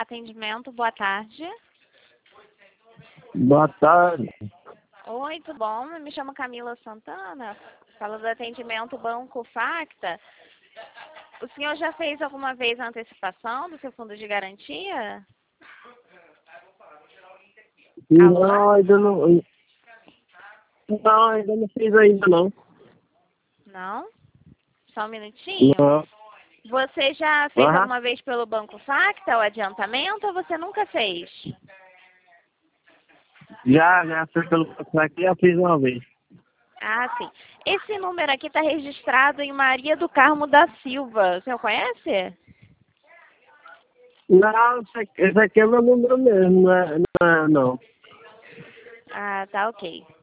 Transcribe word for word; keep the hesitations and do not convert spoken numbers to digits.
Atendimento, boa tarde. Boa tarde. Oi, tudo bom? Me chamo Camila Santana. Falo do atendimento Banco Facta. O senhor já fez alguma vez a antecipação do seu fundo de garantia? Não, Alô? ainda não. Não, ainda não fiz ainda não. Não? Só um minutinho. Não. Você já fez Aham. alguma vez pelo Banco Facta o adiantamento ou você nunca fez? Já, já fui pelo aqui, já fiz uma vez. Ah, sim. Esse número aqui está registrado em Maria do Carmo da Silva. O senhor conhece? Não, esse aqui esse aqui é meu número mesmo, não é, não. É, não. Ah, tá ok.